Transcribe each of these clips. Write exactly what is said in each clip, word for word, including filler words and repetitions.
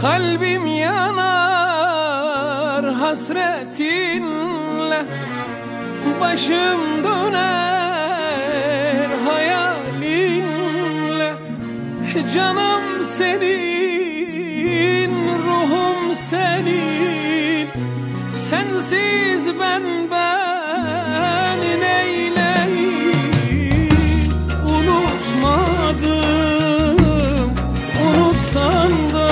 Kalbim yanar hasretinle, başım döner hayalinle. Canım senin, ruhum senin, sensiz ben ben neyleyim? Unutmadım, unutsan da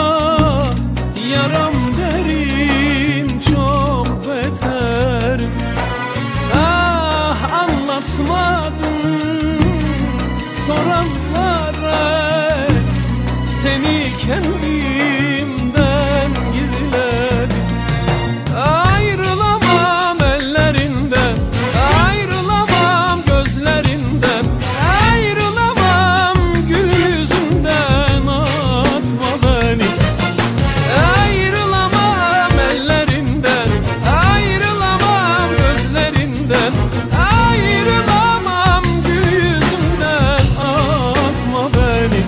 yaram derin çok beter. Ah, anlatmadım soranlara, seni kendimden gizledim. Ayrılamam ellerinden, ayrılamam gözlerinden, ayrılamam gül yüzünden, atma beni. Ayrılamam ellerinden, ayrılamam gözlerinden, ayrılamam gül yüzünden, atma beni.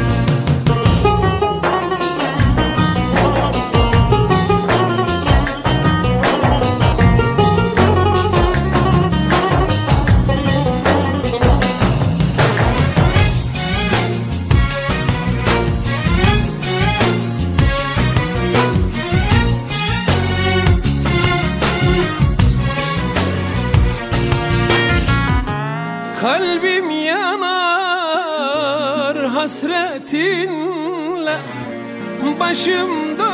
Kalbim yanar hasretinle, başım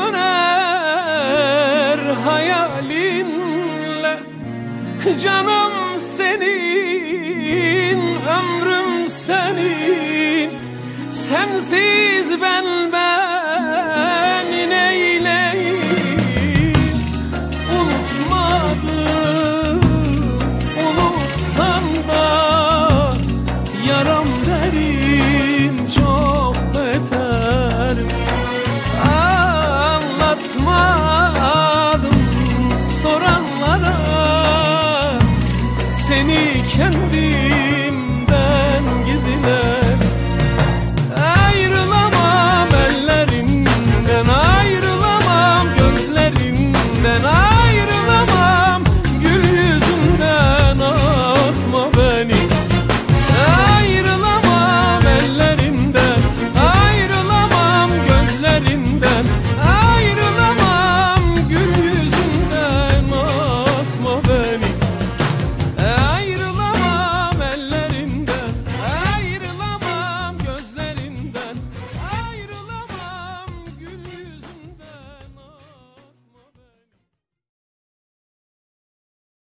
döner hayalinle. Canım senin, ömrüm senin, sensiz ben ben neyleyim? Unutmadım, unutsan da yaram derin çok beter. Anlatmadım soranlara, seni kendi